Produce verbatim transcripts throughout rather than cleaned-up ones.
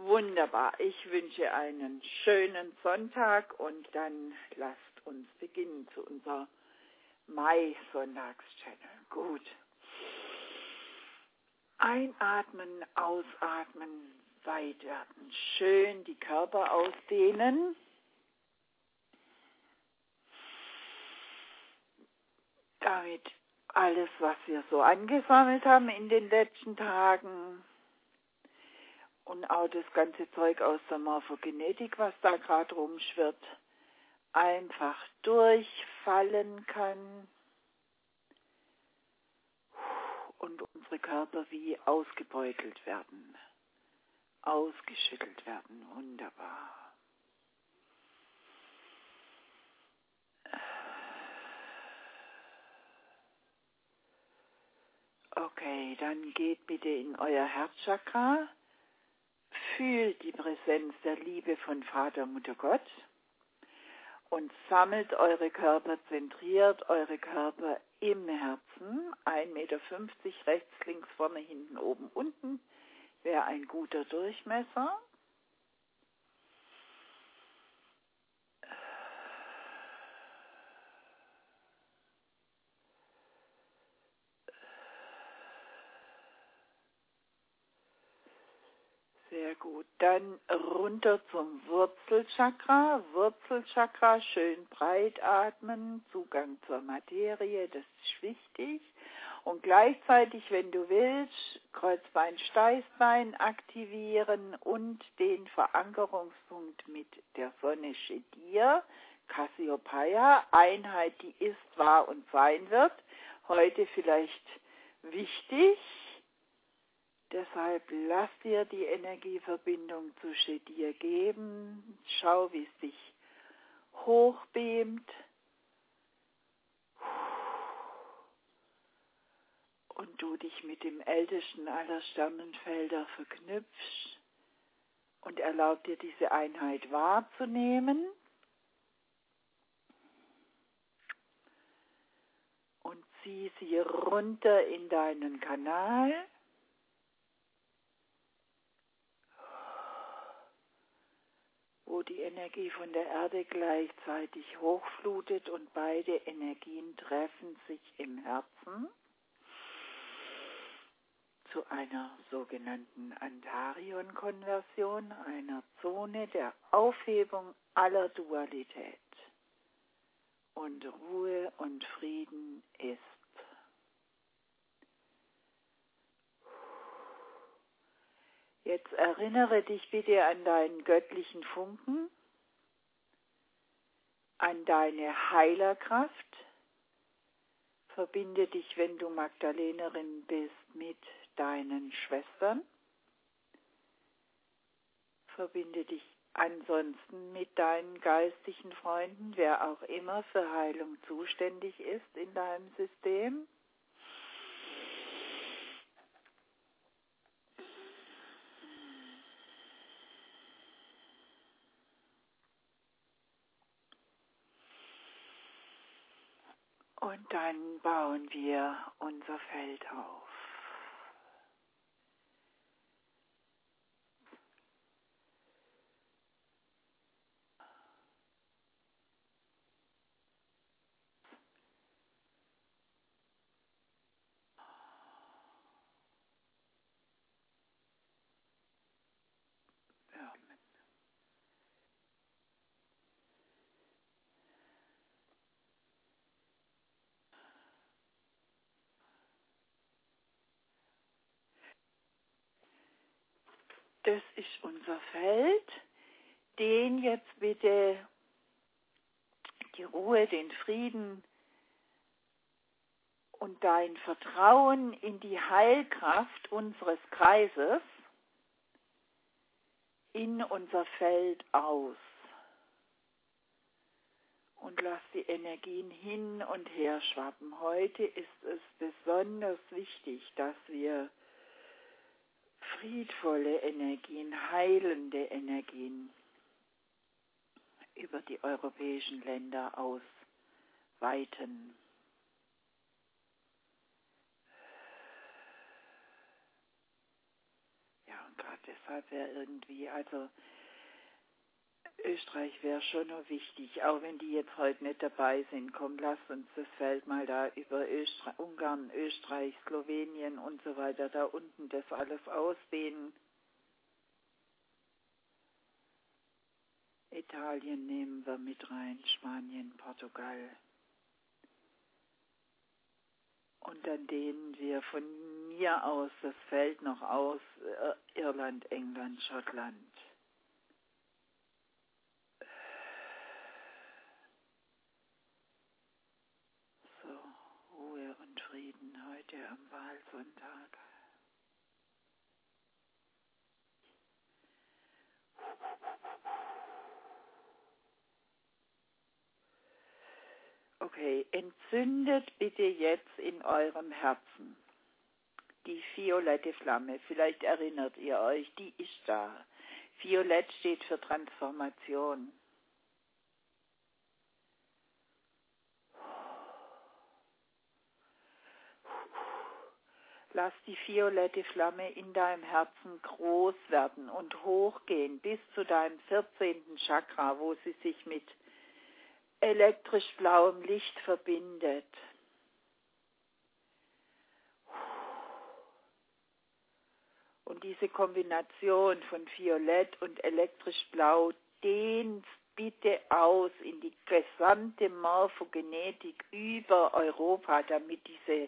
Wunderbar. Ich wünsche einen schönen Sonntag und dann lasst uns beginnen zu unserer Mai-Sonntags-Channel. Gut. Einatmen, ausatmen, weit werden. Schön die Körper ausdehnen. Damit alles, was wir so angesammelt haben in den letzten Tagen und auch das ganze Zeug aus der Morphogenetik, was da gerade rumschwirrt, einfach durchfallen kann und unsere Körper wie ausgebeutelt werden, ausgeschüttelt werden. Wunderbar. Okay, dann geht bitte in euer Herzchakra, fühlt die Präsenz der Liebe von Vater, Mutter, Gott und sammelt eure Körper, zentriert eure Körper im Herzen, ein Meter fünfzig rechts, links, vorne, hinten, oben, unten, wäre ein guter Durchmesser. Sehr gut. Dann runter zum Wurzelchakra. Wurzelchakra, schön breit atmen, Zugang zur Materie, das ist wichtig. Und gleichzeitig, wenn du willst, Kreuzbein, Steißbein aktivieren und den Verankerungspunkt mit der Sonne Shedir, Cassiopeia, Einheit, die ist, war und sein wird. Heute vielleicht wichtig. Deshalb lass dir die Energieverbindung zu Shedir geben. Schau, wie es dich hochbeamt. Und du dich mit dem ältesten aller Sternenfelder verknüpfst und erlaub dir diese Einheit wahrzunehmen. Und zieh sie runter in deinen Kanal. Wo die Energie von der Erde gleichzeitig hochflutet und beide Energien treffen sich im Herzen zu einer sogenannten Antarion-Konversion, einer Zone der Aufhebung aller Dualität. Und Ruhe und Frieden ist. Jetzt erinnere dich bitte an deinen göttlichen Funken, an deine Heilerkraft. Verbinde dich, wenn du Magdalenerin bist, mit deinen Schwestern. Verbinde dich ansonsten mit deinen geistigen Freunden, wer auch immer für Heilung zuständig ist in deinem System. Und dann bauen wir unser Feld auf. Ja. Das ist unser Feld. Den jetzt bitte die Ruhe, den Frieden und dein Vertrauen in die Heilkraft unseres Kreises in unser Feld aus. Und lass die Energien hin und her schwappen. Heute ist es besonders wichtig, dass wir friedvolle Energien, heilende Energien über die europäischen Länder ausweiten. Ja, und gerade deshalb wäre irgendwie, also Österreich wäre schon noch wichtig, auch wenn die jetzt heute nicht dabei sind. Komm, lasst uns das Feld mal da über Österreich, Ungarn, Österreich, Slowenien und so weiter, da unten das alles ausdehnen. Italien nehmen wir mit rein, Spanien, Portugal. Und dann dehnen wir von mir aus das Feld noch aus, äh, Irland, England, Schottland. So, Ruhe und Frieden heute am Wahlsonntag. Okay, entzündet bitte jetzt in eurem Herzen die violette Flamme. Vielleicht erinnert ihr euch, die ist da. Violett steht für Transformation. Lass die violette Flamme in deinem Herzen groß werden und hochgehen bis zu deinem vierzehnten Chakra, wo sie sich mit elektrisch blauem Licht verbindet. Und diese Kombination von Violett und elektrisch blau dehnt bitte aus in die gesamte Morphogenetik über Europa, damit diese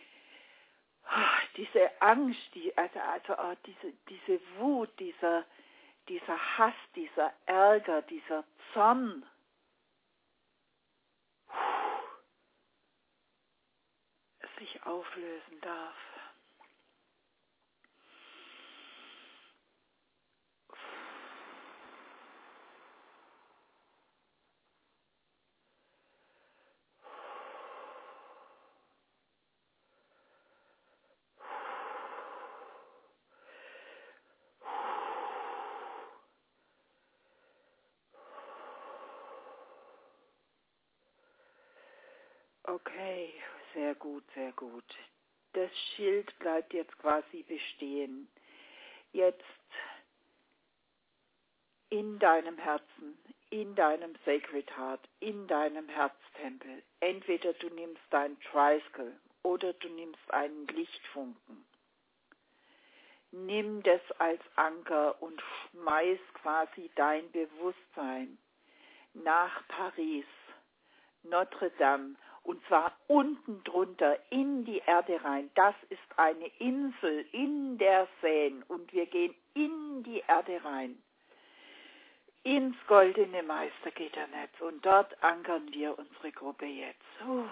diese Angst, die, also, also oh, diese, diese Wut, dieser, dieser Hass, dieser Ärger, dieser Zorn sich auflösen darf. Okay, sehr gut, sehr gut. Das Schild bleibt jetzt quasi bestehen. Jetzt in deinem Herzen, in deinem Sacred Heart, in deinem Herztempel. Entweder du nimmst dein Tricycle oder du nimmst einen Lichtfunken. Nimm das als Anker und schmeiß quasi dein Bewusstsein nach Paris, Notre Dame, und zwar unten drunter in die Erde rein. Das ist eine Insel in der Seine und wir gehen in die Erde rein. Ins goldene Meistergitternetz und dort ankern wir unsere Gruppe jetzt. Uh.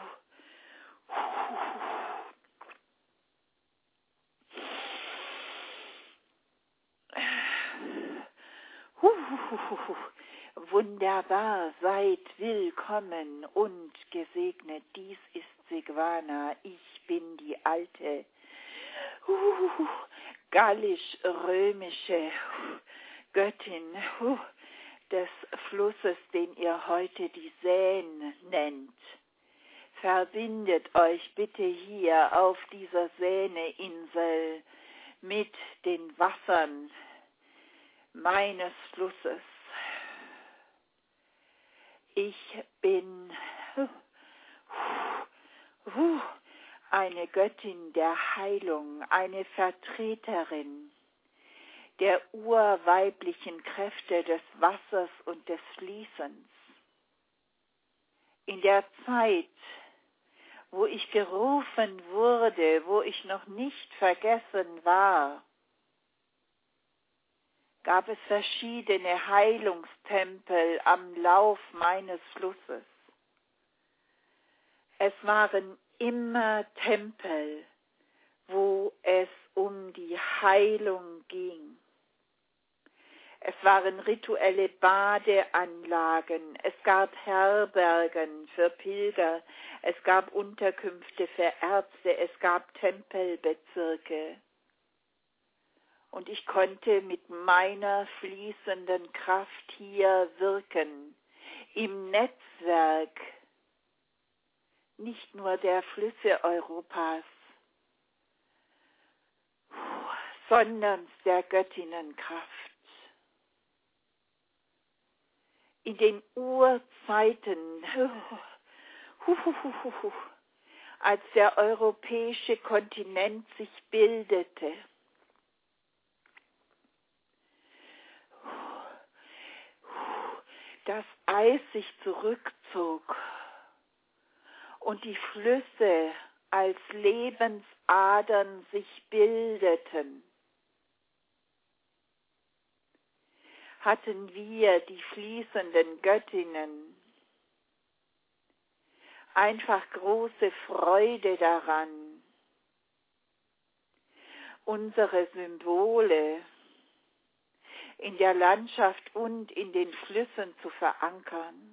Uh. Wunderbar, seid willkommen und gesegnet. Dies ist Sigvana, ich bin die alte uh, gallisch-römische Göttin uh, des Flusses, den ihr heute die Seine nennt. Verbindet euch bitte hier auf dieser Seineinsel mit den Wassern meines Flusses. Ich bin eine Göttin der Heilung, eine Vertreterin der urweiblichen Kräfte des Wassers und des Fließens. In der Zeit, wo ich gerufen wurde, wo ich noch nicht vergessen war, gab es verschiedene Heilungstempel am Lauf meines Flusses. Es waren immer Tempel, wo es um die Heilung ging. Es waren rituelle Badeanlagen, es gab Herbergen für Pilger, es gab Unterkünfte für Ärzte, es gab Tempelbezirke. Und ich konnte mit meiner fließenden Kraft hier wirken, im Netzwerk, nicht nur der Flüsse Europas, Besonderns der Göttinnenkraft. In den Urzeiten, als der europäische Kontinent sich bildete, das Eis sich zurückzog und die Flüsse als Lebensadern sich bildeten, hatten wir, die fließenden Göttinnen, einfach große Freude daran, unsere Symbole in der Landschaft und in den Flüssen zu verankern.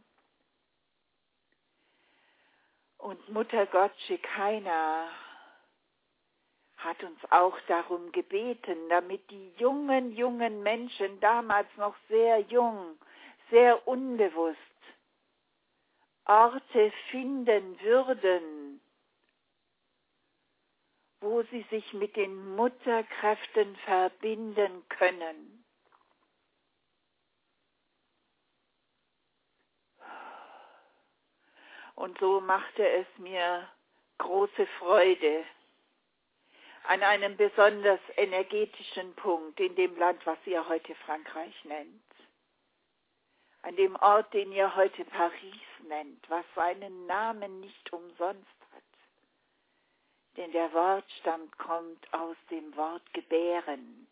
Und Mutter Gott Shekinah hat uns auch darum gebeten, damit die jungen, jungen Menschen, damals noch sehr jung, sehr unbewusst, Orte finden würden, wo sie sich mit den Mutterkräften verbinden können. Und so machte es mir große Freude, an einem besonders energetischen Punkt in dem Land, was ihr heute Frankreich nennt, an dem Ort, den ihr heute Paris nennt, was seinen Namen nicht umsonst hat. Denn der Wortstamm kommt aus dem Wort gebären.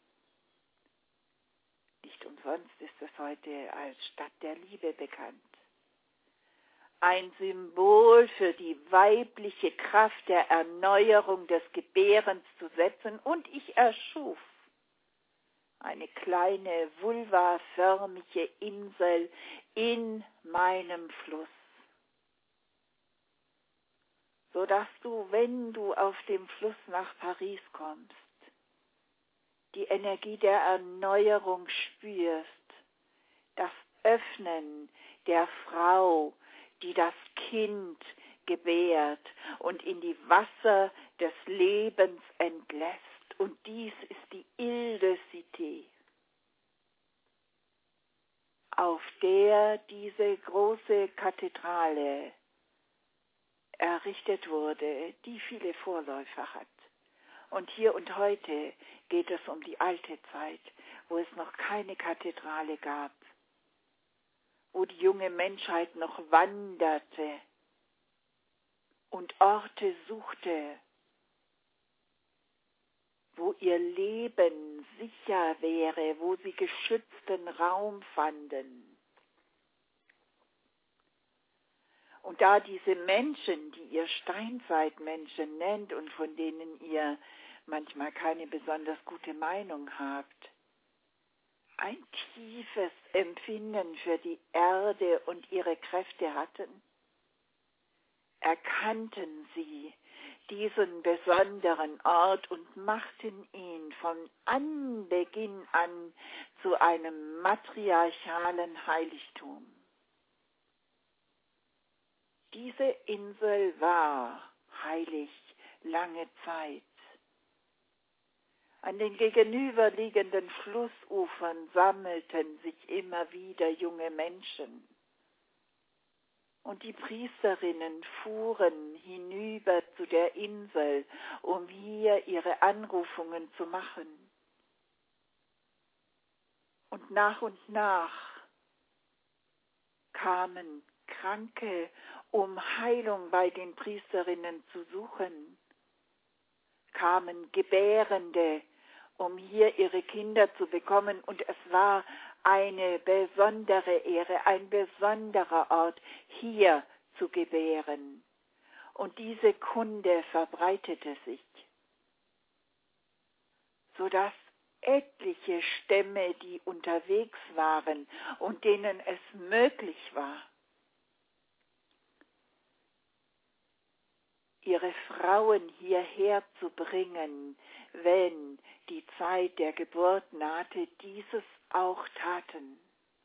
Nicht umsonst ist es heute als Stadt der Liebe bekannt. Ein Symbol für die weibliche Kraft der Erneuerung des Gebärens zu setzen. Und ich erschuf eine kleine vulvaförmige Insel in meinem Fluss, sodass du, wenn du auf dem Fluss nach Paris kommst, die Energie der Erneuerung spürst, das Öffnen der Frau, die das Kind gebärt und in die Wasser des Lebens entlässt. Und dies ist die Ile de Cité, auf der diese große Kathedrale errichtet wurde, die viele Vorläufer hat. Und hier und heute geht es um die alte Zeit, wo es noch keine Kathedrale gab, wo die junge Menschheit noch wanderte und Orte suchte, wo ihr Leben sicher wäre, wo sie geschützten Raum fanden. Und da diese Menschen, die ihr Steinzeitmenschen nennt und von denen ihr manchmal keine besonders gute Meinung habt, ein tiefes Empfinden für die Erde und ihre Kräfte hatten, erkannten sie diesen besonderen Ort und machten ihn von Anbeginn an zu einem matriarchalen Heiligtum. Diese Insel war heilig lange Zeit. An den gegenüberliegenden Flussufern sammelten sich immer wieder junge Menschen. Und die Priesterinnen fuhren hinüber zu der Insel, um hier ihre Anrufungen zu machen. Und nach und nach kamen Kranke, um Heilung bei den Priesterinnen zu suchen, kamen Gebärende, um hier ihre Kinder zu bekommen. Und es war eine besondere Ehre, ein besonderer Ort, hier zu gebären. Und diese Kunde verbreitete sich, sodass etliche Stämme, die unterwegs waren und denen es möglich war, ihre Frauen hierher zu bringen, wenn die Zeit der Geburt nahte, dieses auch taten.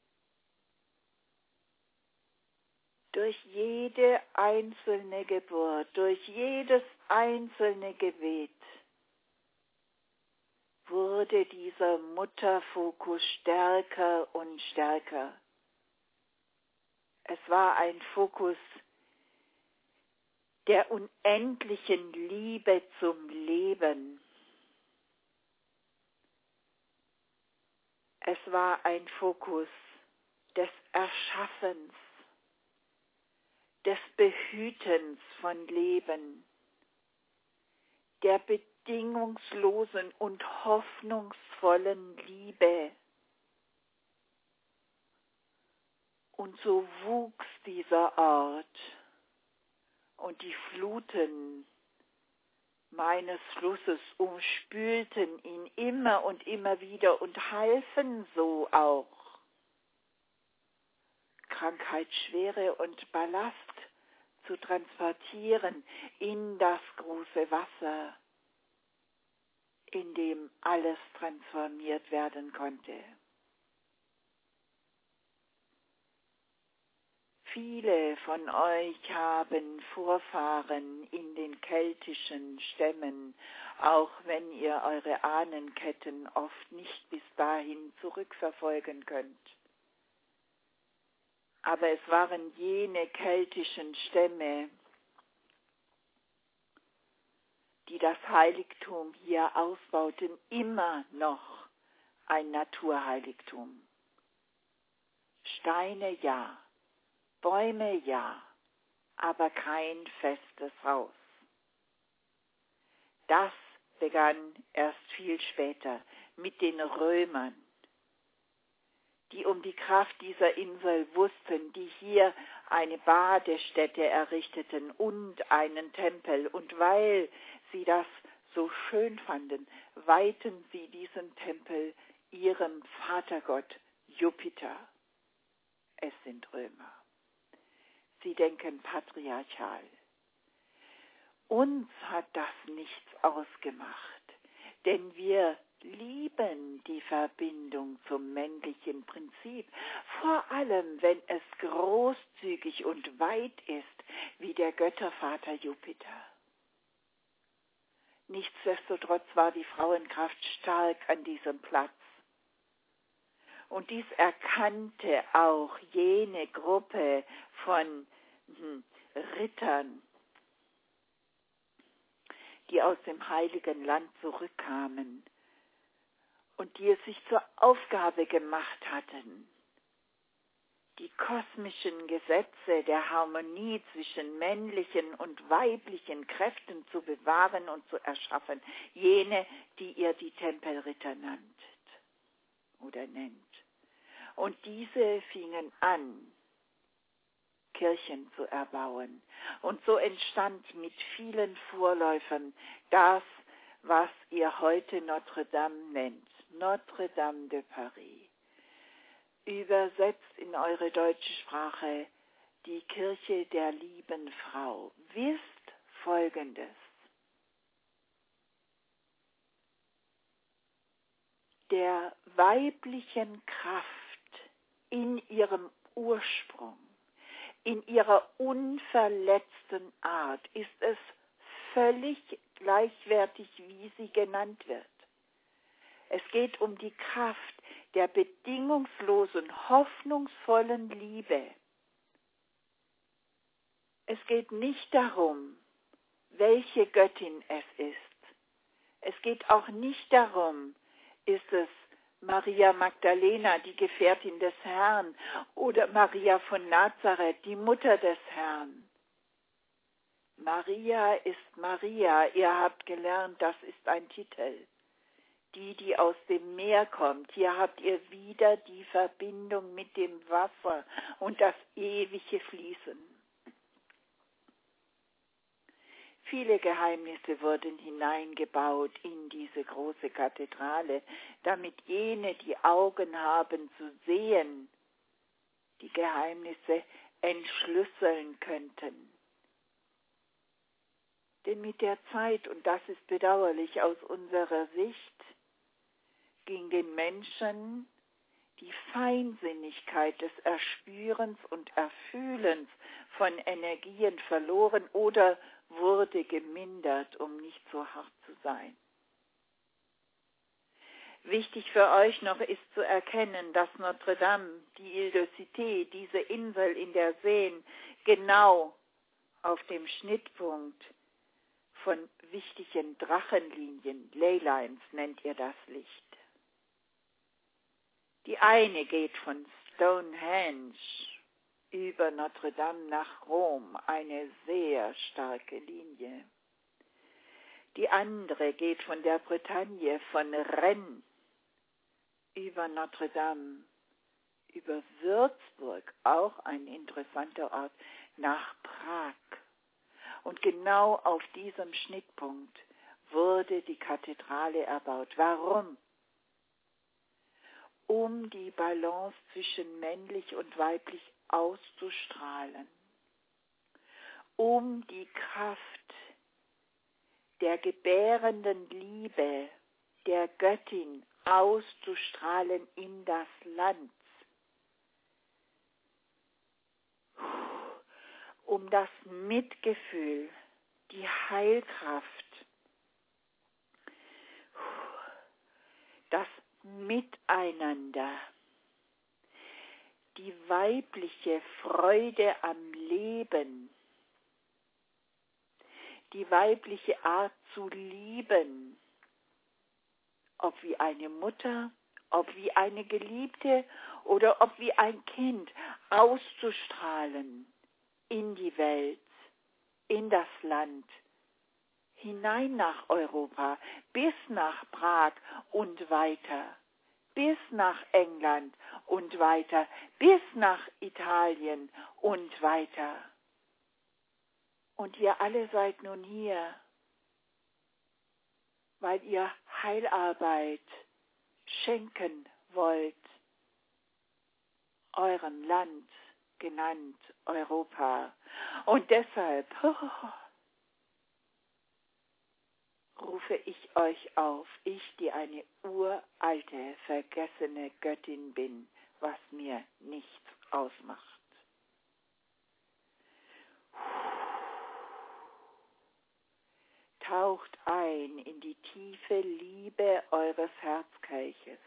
Durch jede einzelne Geburt, durch jedes einzelne Gebet wurde dieser Mutterfokus stärker und stärker. Es war ein Fokus der unendlichen Liebe zum Leben. Es war ein Fokus des Erschaffens, des Behütens von Leben, der bedingungslosen und hoffnungsvollen Liebe. Und so wuchs dieser Ort und die Fluten meines Flusses umspülten ihn immer und immer wieder und halfen so auch, Krankheitsschwere und Ballast zu transportieren in das große Wasser, in dem alles transformiert werden konnte. Viele von euch haben Vorfahren in den keltischen Stämmen, auch wenn ihr eure Ahnenketten oft nicht bis dahin zurückverfolgen könnt. Aber es waren jene keltischen Stämme, die das Heiligtum hier ausbauten, immer noch ein Naturheiligtum. Steine ja, Bäume ja, aber kein festes Haus. Das begann erst viel später mit den Römern, die um die Kraft dieser Insel wussten, die hier eine Badestätte errichteten und einen Tempel. Und weil sie das so schön fanden, weihten sie diesen Tempel ihrem Vatergott Jupiter. Es sind Römer. Sie denken patriarchal. Uns hat das nichts ausgemacht, denn wir lieben die Verbindung zum männlichen Prinzip, vor allem wenn es großzügig und weit ist, wie der Göttervater Jupiter. Nichtsdestotrotz war die Frauenkraft stark an diesem Platz. Und dies erkannte auch jene Gruppe von hm, Rittern, die aus dem Heiligen Land zurückkamen und die es sich zur Aufgabe gemacht hatten, die kosmischen Gesetze der Harmonie zwischen männlichen und weiblichen Kräften zu bewahren und zu erschaffen, jene, die ihr die Tempelritter nannt oder nennt. Und diese fingen an, Kirchen zu erbauen. Und so entstand mit vielen Vorläufern das, was ihr heute Notre Dame nennt, Notre Dame de Paris. Übersetzt in eure deutsche Sprache die Kirche der lieben Frau. Wisst Folgendes: Der weiblichen Kraft in ihrem Ursprung, in ihrer unverletzten Art ist es völlig gleichwertig, wie sie genannt wird. Es geht um die Kraft der bedingungslosen, hoffnungsvollen Liebe. Es geht nicht darum, welche Göttin es ist. Es geht auch nicht darum, ist es Maria Magdalena, die Gefährtin des Herrn, oder Maria von Nazareth, die Mutter des Herrn. Maria ist Maria, ihr habt gelernt, das ist ein Titel. Die, die aus dem Meer kommt, hier habt ihr wieder die Verbindung mit dem Wasser und das ewige Fließen. Viele Geheimnisse wurden hineingebaut in diese große Kathedrale, damit jene, die Augen haben zu sehen, die Geheimnisse entschlüsseln könnten. Denn mit der Zeit, und das ist bedauerlich aus unserer Sicht, ging den Menschen die Feinsinnigkeit des Erspürens und Erfühlens von Energien verloren oder wurde gemindert, um nicht so hart zu sein. Wichtig für euch noch ist zu erkennen, dass Notre Dame, die Ile de Cité, diese Insel in der Seine, genau auf dem Schnittpunkt von wichtigen Drachenlinien, Leylines nennt ihr das Licht. Die eine geht von Stonehenge über Notre Dame nach Rom, eine sehr starke Linie. Die andere geht von der Bretagne, von Rennes, über Notre Dame, über Würzburg, auch ein interessanter Ort, nach Prag. Und genau auf diesem Schnittpunkt wurde die Kathedrale erbaut. Warum? Um die Balance zwischen männlich und weiblich auszustrahlen, um die Kraft der gebärenden Liebe der Göttin auszustrahlen in das Land, um das Mitgefühl, die Heilkraft, das Miteinander, die weibliche Freude am Leben, die weibliche Art zu lieben, ob wie eine Mutter, ob wie eine Geliebte oder ob wie ein Kind, auszustrahlen in die Welt, in das Land, hinein nach Europa, bis nach Prag und weiter, bis nach England und weiter, bis nach Italien und weiter. Und ihr alle seid nun hier, weil ihr Heilarbeit schenken wollt, eurem Land, genannt Europa. Und deshalb oh, rufe ich euch auf, ich, die eine uralte, vergessene Göttin bin, was mir nichts ausmacht. Taucht ein in die tiefe Liebe eures Herzkelches.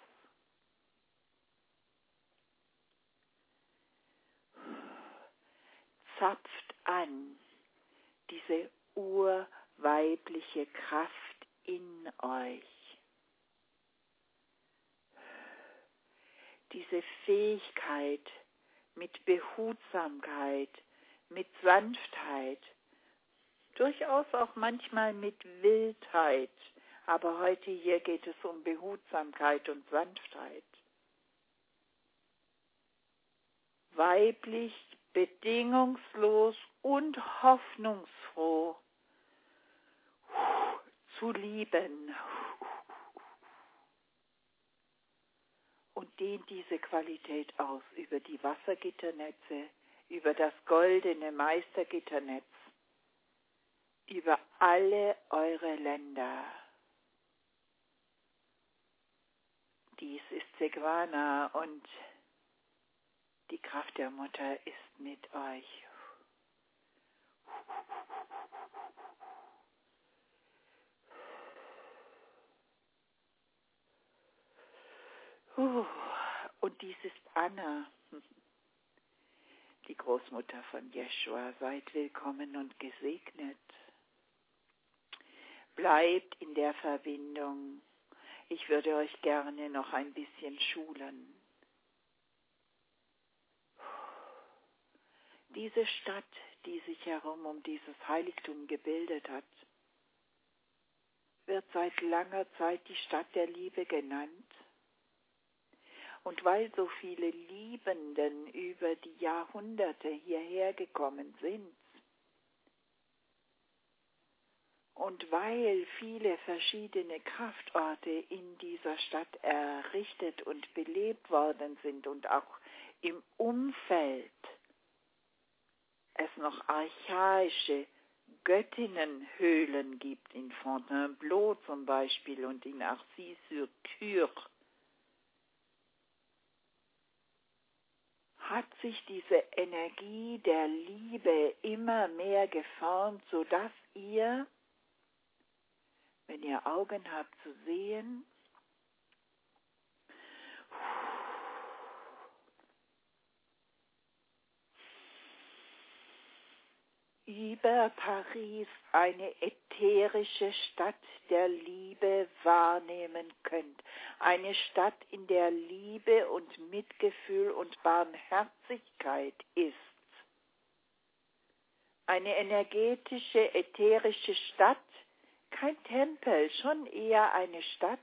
Zapft an diese urweibliche Kraft in euch. Diese Fähigkeit mit Behutsamkeit, mit Sanftheit, durchaus auch manchmal mit Wildheit, aber heute hier geht es um Behutsamkeit und Sanftheit. Weiblich, bedingungslos und hoffnungsfroh zu lieben. Und dehnt diese Qualität aus über die Wassergitternetze, über das goldene Meistergitternetz, über alle eure Länder. Dies ist Sequana und die Kraft der Mutter ist mit euch. Und dies ist Anna, die Großmutter von Jeschua. Seid willkommen und gesegnet. Bleibt in der Verbindung. Ich würde euch gerne noch ein bisschen schulen. Diese Stadt, die sich herum um dieses Heiligtum gebildet hat, wird seit langer Zeit die Stadt der Liebe genannt. Und weil so viele Liebenden über die Jahrhunderte hierher gekommen sind und weil viele verschiedene Kraftorte in dieser Stadt errichtet und belebt worden sind und auch im Umfeld es noch archaische Göttinnenhöhlen gibt, in Fontainebleau zum Beispiel und in Arcis-sur-Cure, hat sich diese Energie der Liebe immer mehr geformt, sodass ihr, wenn ihr Augen habt zu sehen, über Paris eine ätherische Stadt der Liebe wahrnehmen könnt. Eine Stadt, in der Liebe und Mitgefühl und Barmherzigkeit ist. Eine energetische, ätherische Stadt, kein Tempel, schon eher eine Stadt,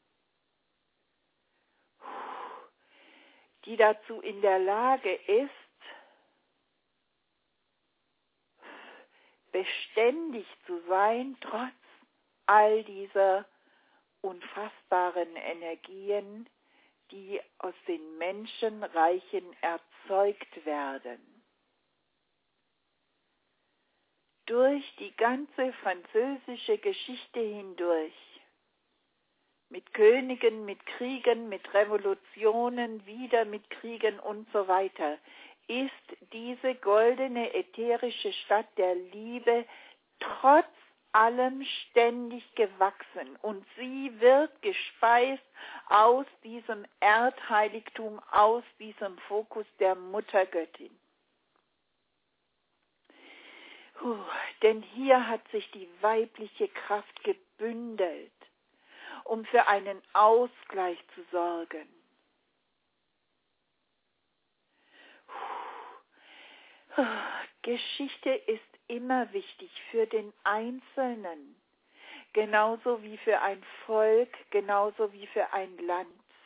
die dazu in der Lage ist, beständig zu sein, trotz all dieser unfassbaren Energien, die aus den Menschenreichen erzeugt werden. Durch die ganze französische Geschichte hindurch, mit Königen, mit Kriegen, mit Revolutionen, wieder mit Kriegen und so weiter, ist diese goldene ätherische Stadt der Liebe trotz allem ständig gewachsen und sie wird gespeist aus diesem Erdheiligtum, aus diesem Fokus der Muttergöttin. Puh, denn hier hat sich die weibliche Kraft gebündelt, um für einen Ausgleich zu sorgen. Puh, Geschichte ist immer wichtig für den Einzelnen, genauso wie für ein Volk, genauso wie für ein Land.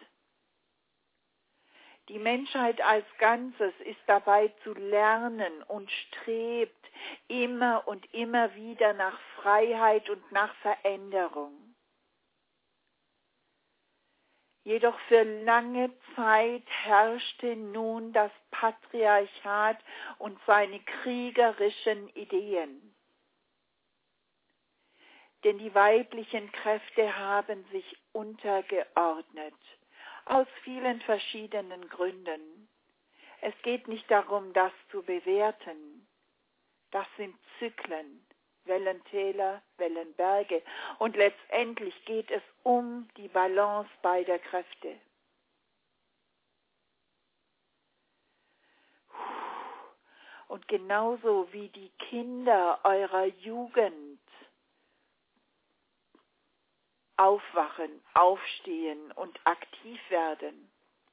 Die Menschheit als Ganzes ist dabei zu lernen und strebt immer und immer wieder nach Freiheit und nach Veränderung. Jedoch für lange Zeit herrschte nun das Patriarchat und seine kriegerischen Ideen. Denn die weiblichen Kräfte haben sich untergeordnet, aus vielen verschiedenen Gründen. Es geht nicht darum, das zu bewerten. Das sind Zyklen. Wellentäler, Wellenberge. Und letztendlich geht es um die Balance beider Kräfte. Und genauso wie die Kinder eurer Jugend aufwachen, aufstehen und aktiv werden,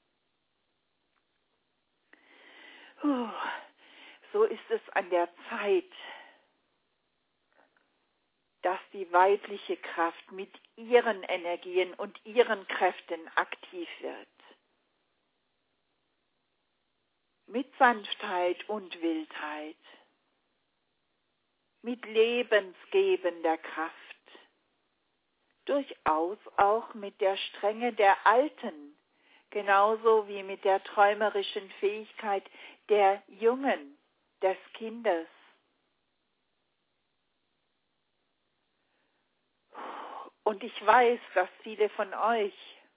so ist es an der Zeit, dass die weibliche Kraft mit ihren Energien und ihren Kräften aktiv wird. Mit Sanftheit und Wildheit, mit lebensgebender Kraft, durchaus auch mit der Strenge der Alten, genauso wie mit der träumerischen Fähigkeit der Jungen, des Kindes. Und ich weiß, dass viele von euch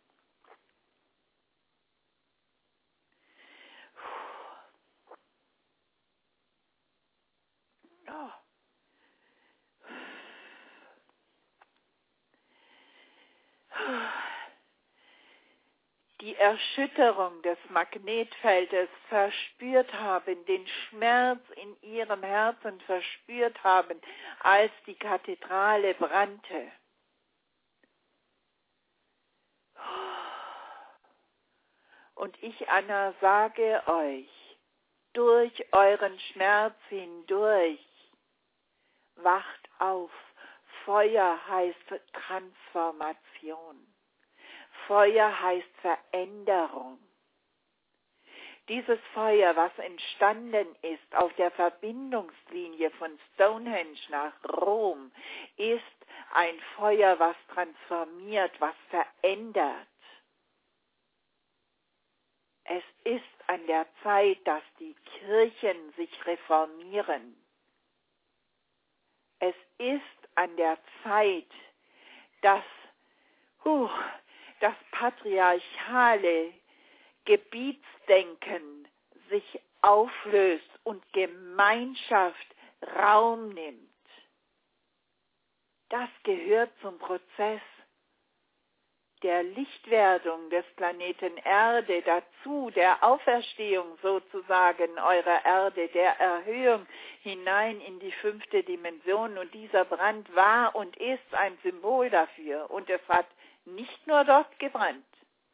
oh, die Erschütterung des Magnetfeldes verspürt haben, den Schmerz in ihrem Herzen verspürt haben, als die Kathedrale brannte. Und ich, Anna, sage euch, durch euren Schmerz hindurch, wacht auf. Feuer heißt Transformation. Feuer heißt Veränderung. Dieses Feuer, was entstanden ist auf der Verbindungslinie von Stonehenge nach Rom, ist ein Feuer, was transformiert, was verändert. Es ist an der Zeit, dass die Kirchen sich reformieren. Es ist an der Zeit, dass uh, das patriarchale Gebietsdenken sich auflöst und Gemeinschaft Raum nimmt. Das gehört zum Prozess der Lichtwerdung des Planeten Erde, dazu der Auferstehung sozusagen eurer Erde, der Erhöhung hinein in die fünfte Dimension. Und dieser Brand war und ist ein Symbol dafür. Und es hat nicht nur dort gebrannt,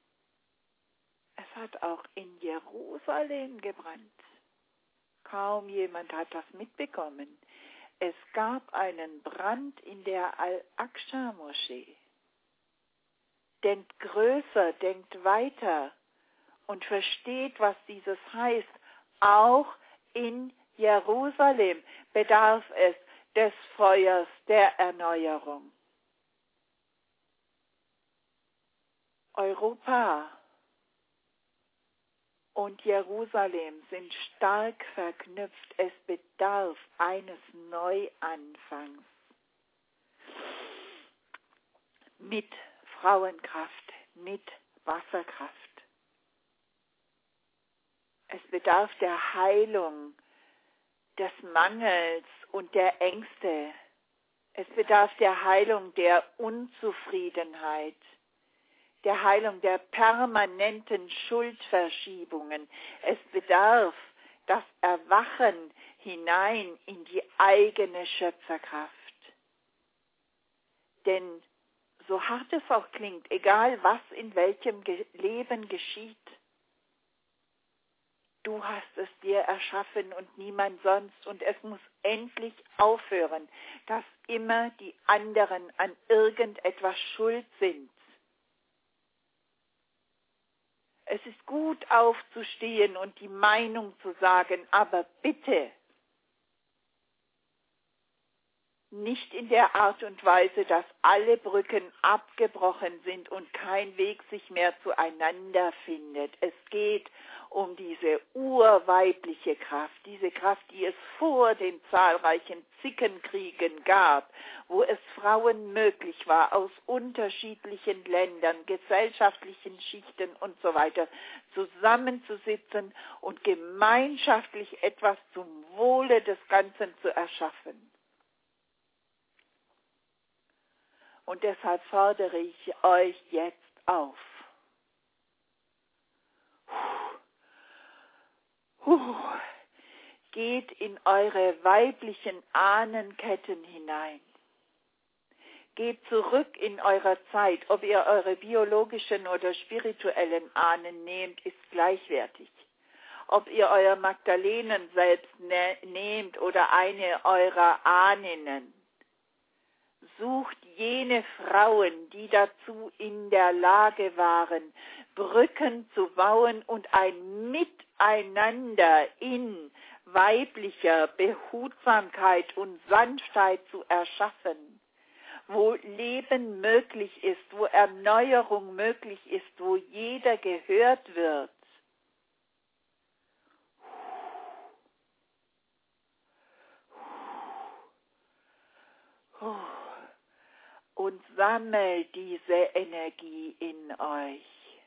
es hat auch in Jerusalem gebrannt. Kaum jemand hat das mitbekommen. Es gab einen Brand in der Al-Aqsa-Moschee. Denkt größer, denkt weiter und versteht, was dieses heißt. Auch in Jerusalem bedarf es des Feuers der Erneuerung. Europa und Jerusalem sind stark verknüpft. Es bedarf eines Neuanfangs mit Frauenkraft, mit Wasserkraft. Es bedarf der Heilung des Mangels und der Ängste. Es bedarf der Heilung der Unzufriedenheit, der Heilung der permanenten Schuldverschiebungen. Es bedarf das Erwachen hinein in die eigene Schöpferkraft. Denn so hart es auch klingt, egal was in welchem Ge- Leben geschieht, du hast es dir erschaffen und niemand sonst. Und es muss endlich aufhören, dass immer die anderen an irgendetwas schuld sind. Es ist gut aufzustehen und die Meinung zu sagen, aber bitte nicht in der Art und Weise, dass alle Brücken abgebrochen sind und kein Weg sich mehr zueinander findet. Es geht um diese urweibliche Kraft, diese Kraft, die es vor den zahlreichen Zickenkriegen gab, wo es Frauen möglich war, aus unterschiedlichen Ländern, gesellschaftlichen Schichten und so weiter zusammenzusitzen und gemeinschaftlich etwas zum Wohle des Ganzen zu erschaffen. Und deshalb fordere ich euch jetzt auf. Puh. Geht in eure weiblichen Ahnenketten hinein. Geht zurück in eurer Zeit. Ob ihr eure biologischen oder spirituellen Ahnen nehmt, ist gleichwertig. Ob ihr euer Magdalenen selbst ne- nehmt oder eine eurer Ahninnen. Sucht jene Frauen, die dazu in der Lage waren, Brücken zu bauen und ein Miteinander in weiblicher Behutsamkeit und Sanftheit zu erschaffen, wo Leben möglich ist, wo Erneuerung möglich ist, wo jeder gehört wird. Und sammelt diese Energie in euch.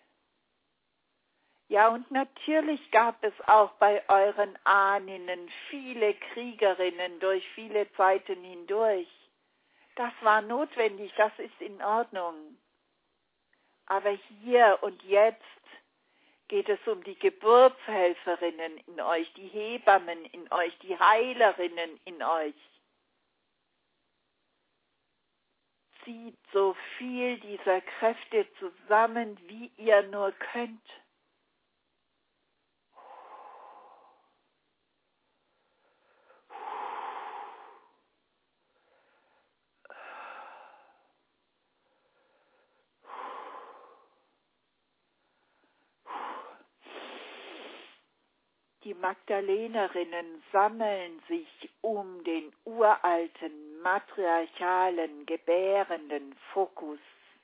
Ja, und natürlich gab es auch bei euren Ahninnen viele Kriegerinnen durch viele Zeiten hindurch. Das war notwendig, das ist in Ordnung. Aber hier und jetzt geht es um die Geburtshelferinnen in euch, die Hebammen in euch, die Heilerinnen in euch. Zieht so viel dieser Kräfte zusammen, wie ihr nur könnt. Die Magdalenerinnen sammeln sich um den uralten, matriarchalen, gebärenden Fokus.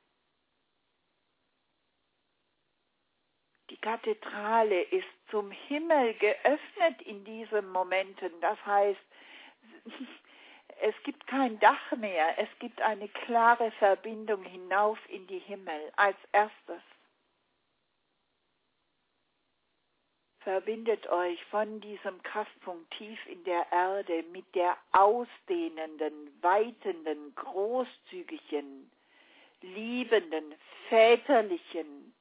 Die Kathedrale ist zum Himmel geöffnet in diesen Momenten. Das heißt, es gibt kein Dach mehr. Es gibt eine klare Verbindung hinauf in die Himmel als erstes. Verbindet euch von diesem Kraftpunkt tief in der Erde mit der ausdehnenden, weitenden, großzügigen, liebenden, väterlichen,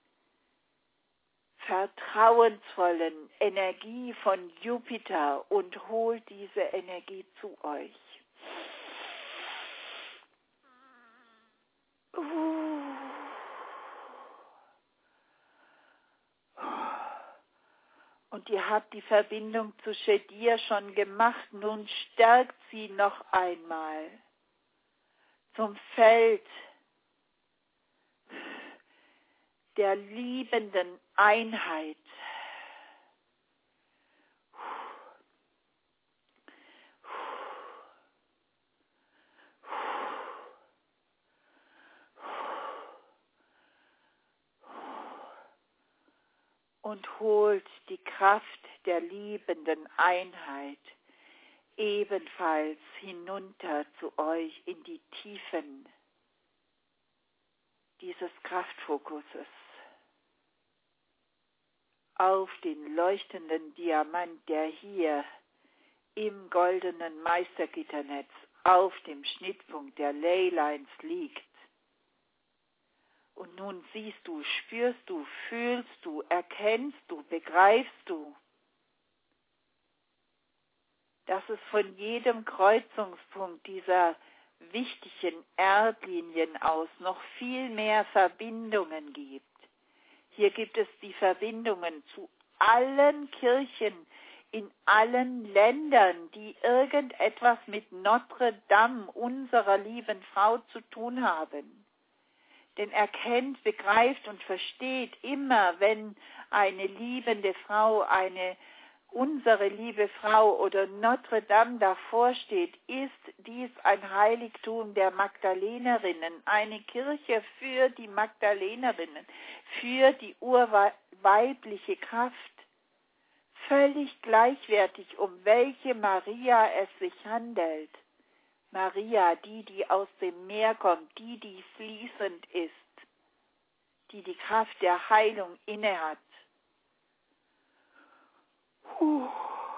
vertrauensvollen Energie von Jupiter und holt diese Energie zu euch. Und ihr habt die Verbindung zu Shedir schon gemacht, nun stärkt sie noch einmal zum Feld der liebenden Einheit. Und holt die Kraft der liebenden Einheit ebenfalls hinunter zu euch in die Tiefen dieses Kraftfokuses. Auf den leuchtenden Diamant, der hier im goldenen Meistergitternetz auf dem Schnittpunkt der Leylines liegt. Und nun siehst du, spürst du, fühlst du, erkennst du, begreifst du, dass es von jedem Kreuzungspunkt dieser wichtigen Erdlinien aus noch viel mehr Verbindungen gibt. Hier gibt es die Verbindungen zu allen Kirchen in allen Ländern, die irgendetwas mit Notre Dame, unserer lieben Frau, zu tun haben. Denn erkennt, begreift und versteht immer, wenn eine liebende Frau, eine unsere liebe Frau oder Notre Dame davor steht, ist dies ein Heiligtum der Magdalenerinnen, eine Kirche für die Magdalenerinnen, für die urweibliche Kraft. Völlig gleichwertig, um welche Maria es sich handelt. Maria, die, die aus dem Meer kommt, die, die fließend ist, die die Kraft der Heilung innehat. Puh.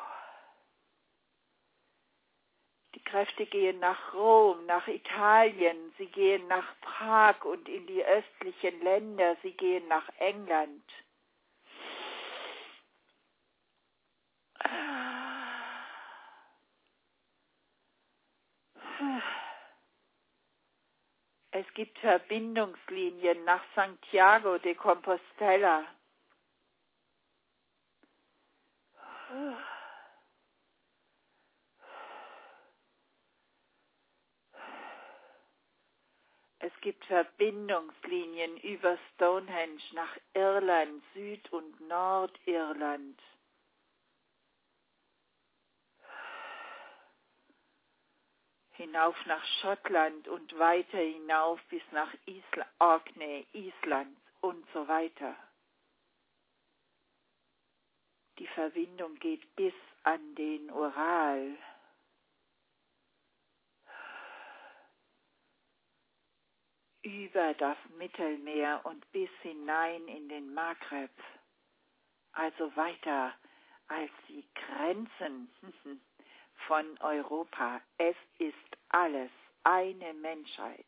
Die Kräfte gehen nach Rom, nach Italien, sie gehen nach Prag und in die östlichen Länder, sie gehen nach England. Es gibt Verbindungslinien nach Santiago de Compostela. Es gibt Verbindungslinien über Stonehenge nach Irland, Süd- und Nordirland. Hinauf nach Schottland und weiter hinauf bis nach Isla- Orkney, Island und so weiter. Die Verbindung geht bis an den Ural. Über das Mittelmeer und bis hinein in den Maghreb. Also weiter als die Grenzen von Europa. Es ist alles eine Menschheit.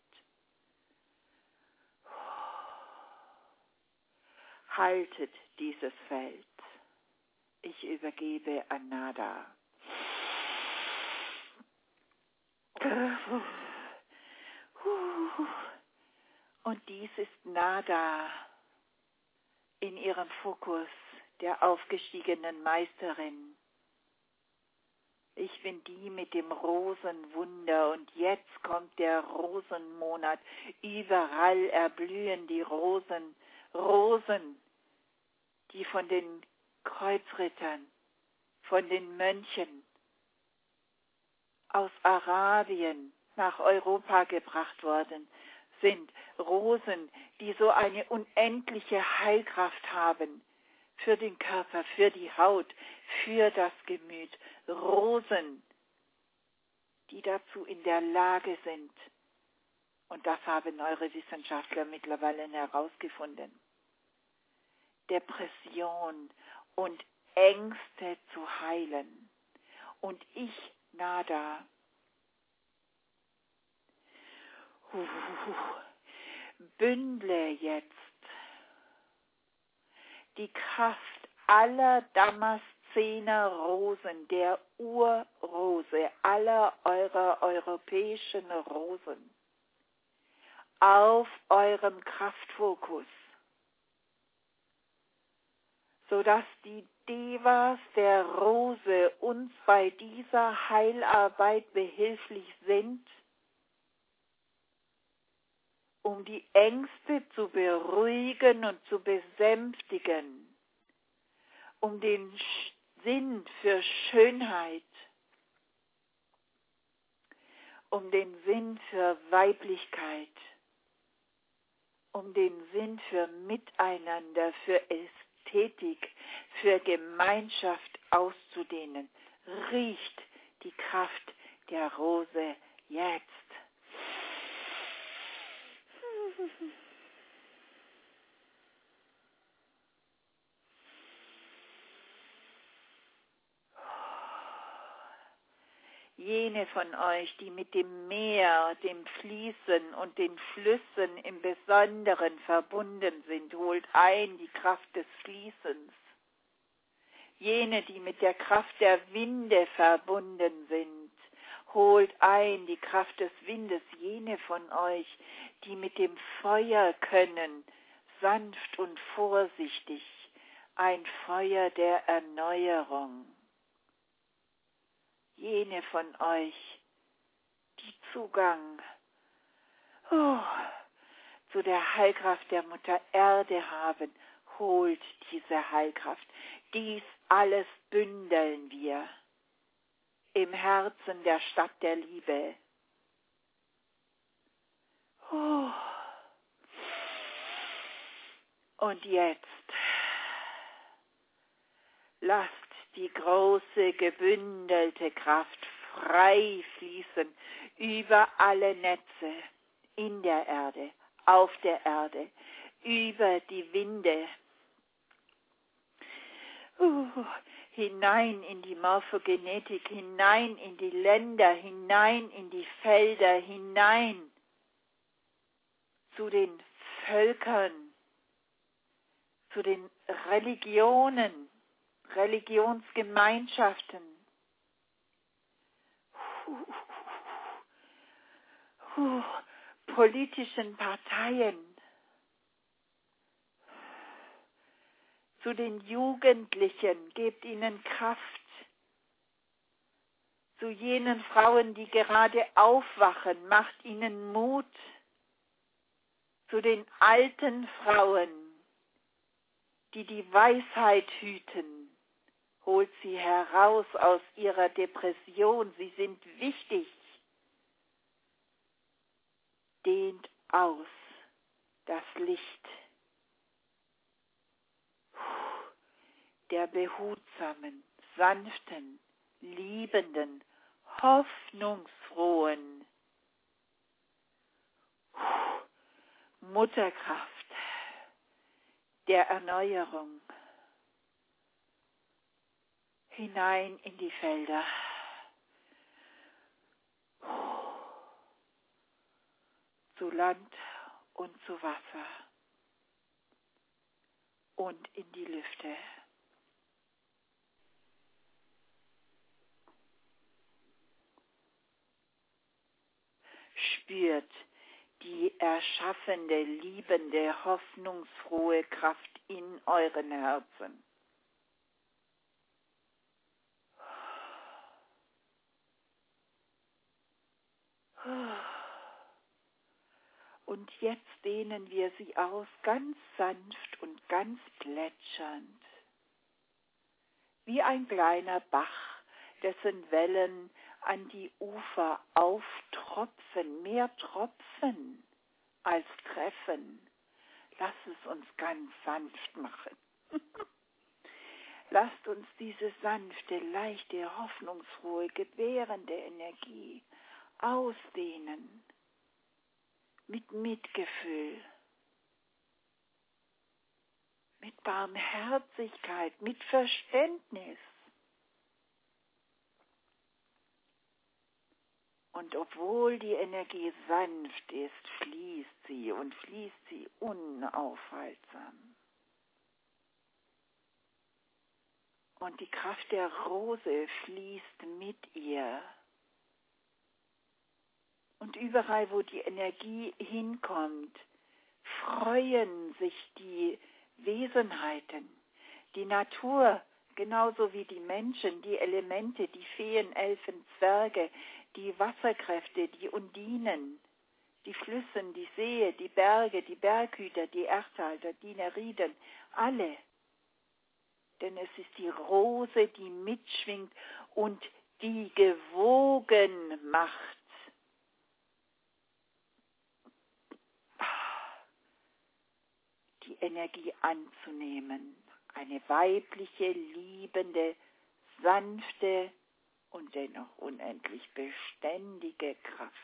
Haltet dieses Feld. Ich übergebe an Nada. Und dies ist Nada in ihrem Fokus der aufgestiegenen Meisterin. Ich bin die mit dem Rosenwunder und jetzt kommt der Rosenmonat. Überall erblühen die Rosen, Rosen, die von den Kreuzrittern, von den Mönchen aus Arabien nach Europa gebracht worden sind. Rosen, die so eine unendliche Heilkraft haben für den Körper, für die Haut, für das Gemüt. Rosen, die dazu in der Lage sind. Und das haben eure Wissenschaftler mittlerweile herausgefunden. Depression und Ängste zu heilen. Und ich, Nada, bündle jetzt die Kraft aller Damaszener Rosen, der Urrose, aller eurer europäischen Rosen, auf eurem Kraftfokus, sodass die Devas der Rose uns bei dieser Heilarbeit behilflich sind, um die Ängste zu beruhigen und zu besänftigen, um den Sinn für Schönheit, um den Sinn für Weiblichkeit, um den Sinn für Miteinander, für Ästhetik, für Gemeinschaft auszudehnen. Riecht die Kraft der Rose jetzt. Jene von euch, die mit dem Meer, dem Fließen und den Flüssen im Besonderen verbunden sind, holt ein die Kraft des Fließens. Jene, die mit der Kraft der Winde verbunden sind, holt ein die Kraft des Windes. Jene von euch, die mit dem Feuer können, sanft und vorsichtig, ein Feuer der Erneuerung. Jene von euch, die Zugang oh, zu der Heilkraft der Mutter Erde haben, holt diese Heilkraft. Dies alles bündeln wir im Herzen der Stadt der Liebe. Oh. Und jetzt lasst die große gebündelte Kraft frei fließen über alle Netze in der Erde, auf der Erde, über die Winde, uh, hinein in die Morphogenetik, hinein in die Länder, hinein in die Felder, hinein zu den Völkern, zu den Religionen, Religionsgemeinschaften, uh, uh, politischen Parteien, zu den Jugendlichen, gebt ihnen Kraft, zu jenen Frauen, die gerade aufwachen, macht ihnen Mut, zu den alten Frauen, die die Weisheit hüten, holt sie heraus aus ihrer Depression. Sie sind wichtig. Dehnt aus das Licht der behutsamen, sanften, liebenden, hoffnungsfrohen Mutterkraft der Erneuerung hinein in die Felder, zu Land und zu Wasser und in die Lüfte. Spürt die erschaffende, liebende, hoffnungsfrohe Kraft in euren Herzen. Und jetzt dehnen wir sie aus, ganz sanft und ganz plätschernd, wie ein kleiner Bach, dessen Wellen an die Ufer auftropfen, mehr tropfen als treffen. Lass es uns ganz sanft machen. Lasst uns diese sanfte, leichte, hoffnungsfrohe, gebärende Energie ausdehnen mit Mitgefühl, mit Barmherzigkeit, mit Verständnis. Und obwohl die Energie sanft ist, fließt sie und fließt sie unaufhaltsam. Und die Kraft der Rose fließt mit ihr. Und überall, wo die Energie hinkommt, freuen sich die Wesenheiten, die Natur, genauso wie die Menschen, die Elemente, die Feen, Elfen, Zwerge, die Wasserkräfte, die Undinen, die Flüssen, die Seen, die Berge, die Berghüter, die Erdhalter, die Neriden, alle. Denn es ist die Rose, die mitschwingt und die gewogen macht. Die Energie anzunehmen. Eine weibliche, liebende, sanfte und dennoch unendlich beständige Kraft.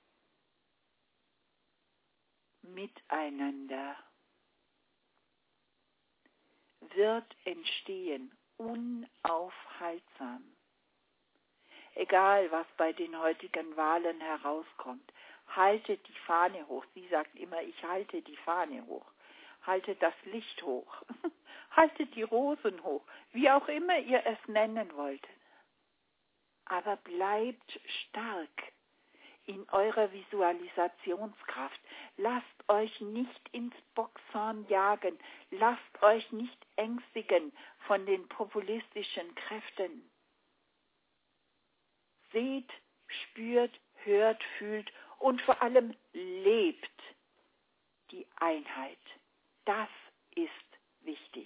Miteinander wird entstehen, unaufhaltsam. Egal, was bei den heutigen Wahlen herauskommt, haltet die Fahne hoch. Sie sagt immer, ich halte die Fahne hoch. Haltet das Licht hoch. Haltet die Rosen hoch. Wie auch immer ihr es nennen wollt. Aber bleibt stark in eurer Visualisationskraft. Lasst euch nicht ins Boxhorn jagen. Lasst euch nicht ängstigen von den populistischen Kräften. Seht, spürt, hört, fühlt und vor allem lebt die Einheit. Das ist wichtig.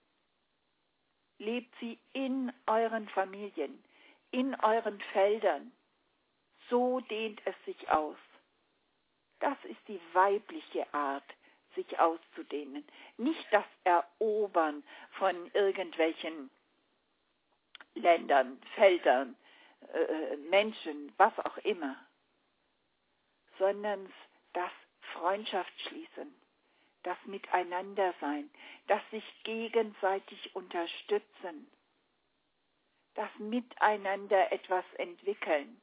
Lebt sie in euren Familien, in euren Feldern. So dehnt es sich aus. Das ist die weibliche Art, sich auszudehnen. Nicht das Erobern von irgendwelchen Ländern, Feldern, äh, Menschen, was auch immer, sondern das Freundschaft schließen, das Miteinandersein, das sich gegenseitig unterstützen, das Miteinander etwas entwickeln.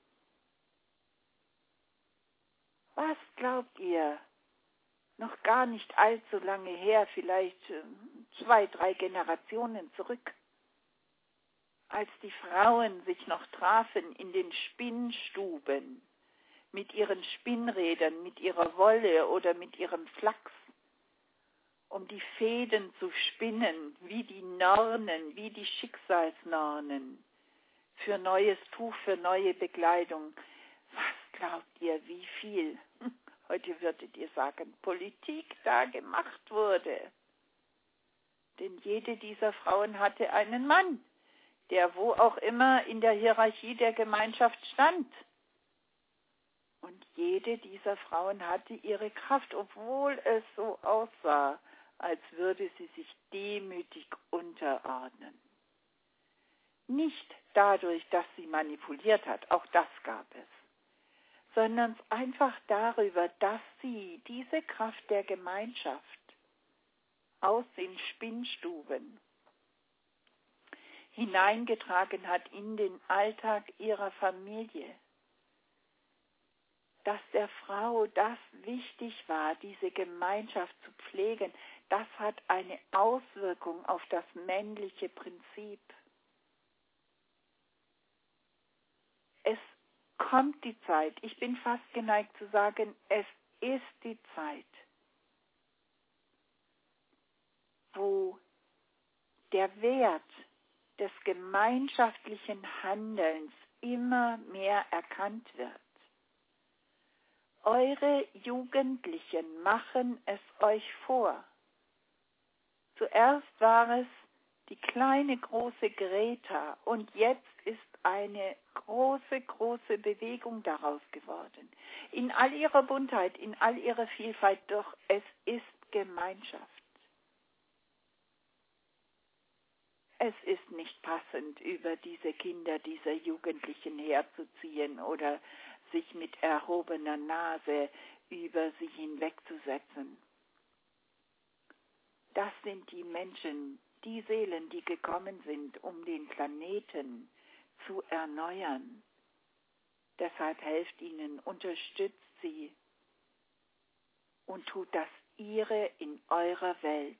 Was glaubt ihr? Noch gar nicht allzu lange her, vielleicht zwei, drei Generationen zurück, als die Frauen sich noch trafen in den Spinnstuben mit ihren Spinnrädern, mit ihrer Wolle oder mit ihrem Flachs, um die Fäden zu spinnen, wie die Nornen, wie die Schicksalsnornen, für neues Tuch, für neue Bekleidung. Was glaubt ihr, wie viel, heute würdet ihr sagen, Politik da gemacht wurde? Denn jede dieser Frauen hatte einen Mann, der wo auch immer in der Hierarchie der Gemeinschaft stand. Und jede dieser Frauen hatte ihre Kraft, obwohl es so aussah, als würde sie sich demütig unterordnen. Nicht dadurch, dass sie manipuliert hat, auch das gab es, sondern einfach darüber, dass sie diese Kraft der Gemeinschaft aus den Spinnstuben hineingetragen hat in den Alltag ihrer Familie. Dass der Frau das wichtig war, diese Gemeinschaft zu pflegen, das hat eine Auswirkung auf das männliche Prinzip. Es kommt die Zeit, ich bin fast geneigt zu sagen, es ist die Zeit, wo der Wert des gemeinschaftlichen Handelns immer mehr erkannt wird. Eure Jugendlichen machen es euch vor. Zuerst war es die kleine, große Greta und jetzt ist eine große, große Bewegung daraus geworden. In all ihrer Buntheit, in all ihrer Vielfalt, doch es ist Gemeinschaft. Es ist nicht passend, über diese Kinder, dieser Jugendlichen herzuziehen oder sich mit erhobener Nase über sie hinwegzusetzen. Das sind die Menschen, die Seelen, die gekommen sind, um den Planeten zu erneuern. Deshalb helft ihnen, unterstützt sie und tut das Ihre in eurer Welt,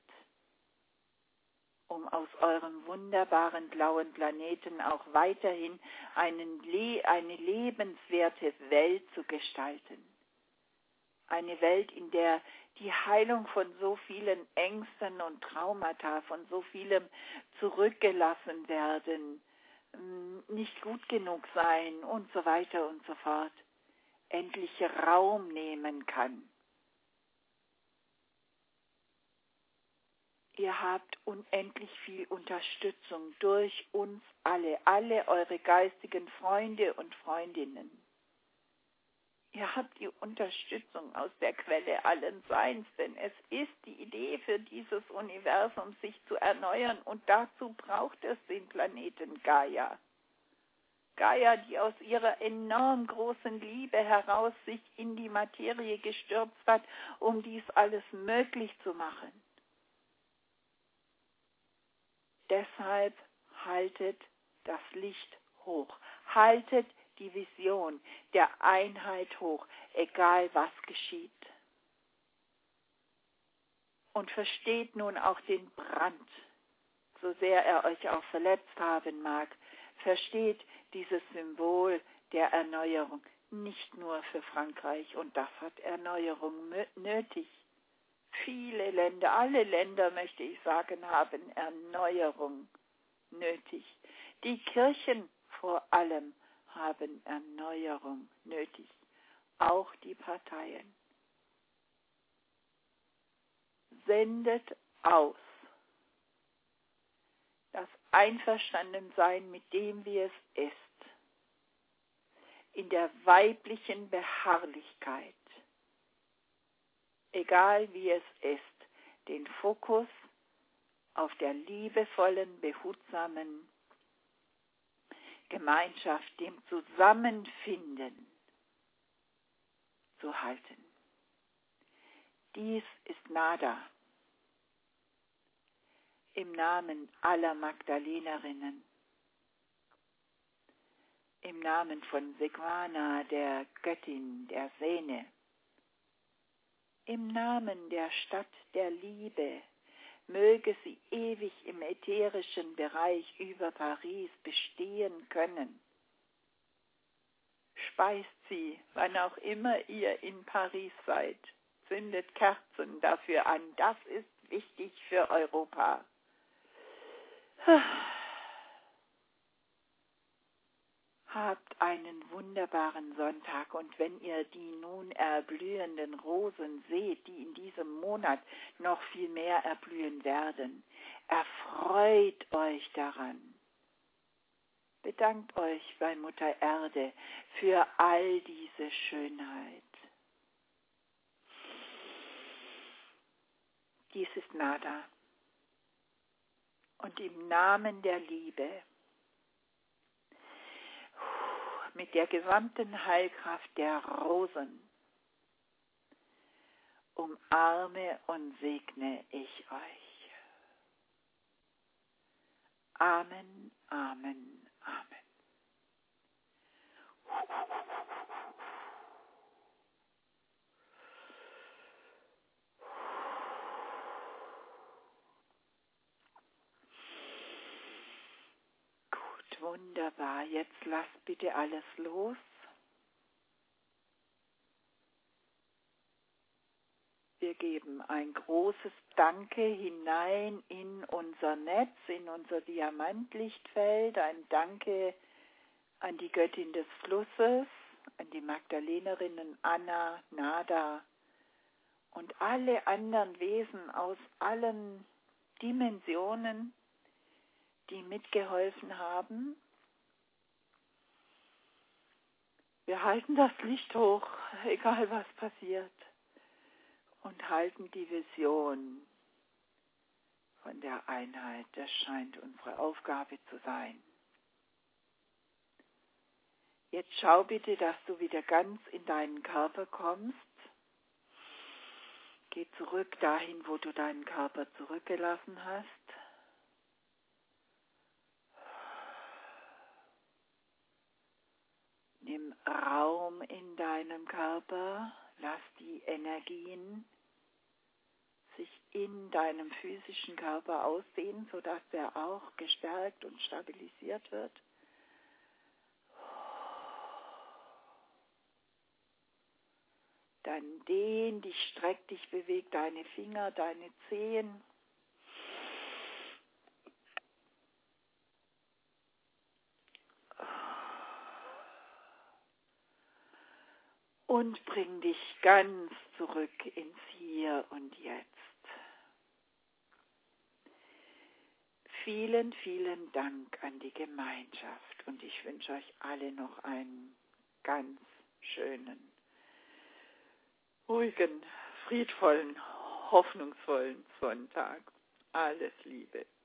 um aus eurem wunderbaren blauen Planeten auch weiterhin einen Le- eine lebenswerte Welt zu gestalten. Eine Welt, in der die Heilung von so vielen Ängsten und Traumata, von so vielem zurückgelassen werden, nicht gut genug sein und so weiter und so fort, endlich Raum nehmen kann. Ihr habt unendlich viel Unterstützung durch uns alle, alle eure geistigen Freunde und Freundinnen. Ihr habt die Unterstützung aus der Quelle allen Seins, denn es ist die Idee für dieses Universum, sich zu erneuern, und dazu braucht es den Planeten Gaia. Gaia, die aus ihrer enorm großen Liebe heraus sich in die Materie gestürzt hat, um dies alles möglich zu machen. Deshalb haltet das Licht hoch, haltet die Vision der Einheit hoch, egal was geschieht. Und versteht nun auch den Brand, so sehr er euch auch verletzt haben mag, versteht dieses Symbol der Erneuerung nicht nur für Frankreich, und das hat Erneuerung nötig. Viele Länder, alle Länder, möchte ich sagen, haben Erneuerung nötig. Die Kirchen vor allem haben Erneuerung nötig, auch die Parteien. Sendet aus das Einverstandensein mit dem, wie es ist, in der weiblichen Beharrlichkeit, egal wie es ist, den Fokus auf der liebevollen, behutsamen Gemeinschaft, dem Zusammenfinden zu halten. Dies ist Nada. Im Namen aller Magdalenerinnen, im Namen von Sequana, der Göttin der Sehne, im Namen der Stadt der Liebe, möge sie ewig im ätherischen Bereich über Paris bestehen können. Speist sie, wann auch immer ihr in Paris seid. Zündet Kerzen dafür an. Das ist wichtig für Europa. Habt einen wunderbaren Sonntag, und wenn ihr die nun erblühenden Rosen seht, die in diesem Monat noch viel mehr erblühen werden, erfreut euch daran. Bedankt euch bei Mutter Erde für all diese Schönheit. Dies ist Nada. Und im Namen der Liebe, mit der gesamten Heilkraft der Rosen, umarme und segne ich euch. Amen, Amen, Amen. Gut, wunderbar. Jetzt lasst bitte alles los. Wir geben ein großes Danke hinein in unser Netz, in unser Diamantlichtfeld. Ein Danke an die Göttin des Flusses, an die Magdalenerinnen Anna, Nada und alle anderen Wesen aus allen Dimensionen, die mitgeholfen haben. Wir halten das Licht hoch, egal was passiert, und halten die Vision von der Einheit. Das scheint unsere Aufgabe zu sein. Jetzt schau bitte, dass du wieder ganz in deinen Körper kommst. Geh zurück dahin, wo du deinen Körper zurückgelassen hast. Nimm Nimm Raum in deinem Körper, lass die Energien sich in deinem physischen Körper ausdehnen, sodass er auch gestärkt und stabilisiert wird. Dann dehn dich, streck dich, beweg deine Finger, deine Zehen. Und bring dich ganz zurück ins Hier und Jetzt. Vielen, vielen Dank an die Gemeinschaft und ich wünsche euch alle noch einen ganz schönen, ruhigen, friedvollen, hoffnungsvollen Sonntag. Alles Liebe.